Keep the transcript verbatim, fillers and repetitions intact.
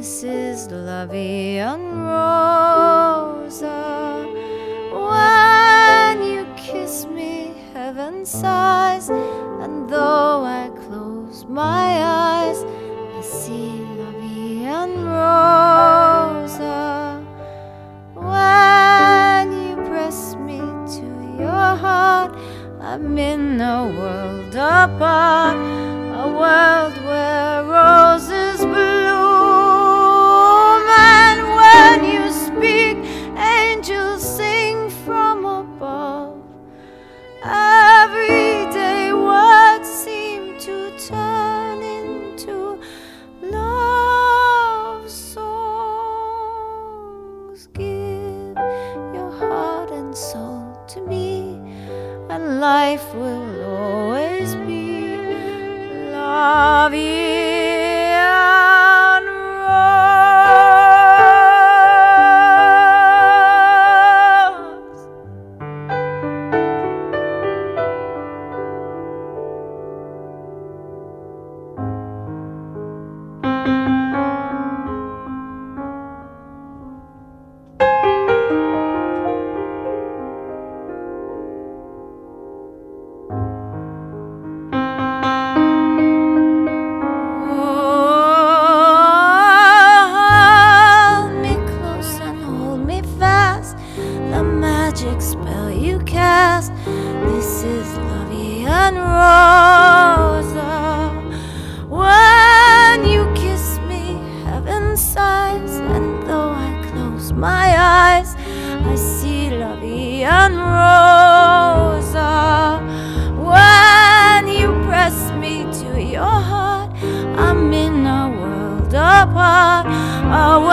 This is La Vie en Rosa. When you kiss me, heaven sighs, and though I close my eyes, I see La Vie en Rosa. When you press me to your heart, I'm in a world apart, a world where roses bloom. And when you speak, angels sing from above. Everyday words seem to turn into love songs. Give your heart and soul to me, and life will always be La Vie en Rose. Magic spell you cast. This is La Vie en Rosa. When you kiss me, heaven sighs, and though I close my eyes, I see La Vie en Rosa. When you press me to your heart, I'm in a world apart, a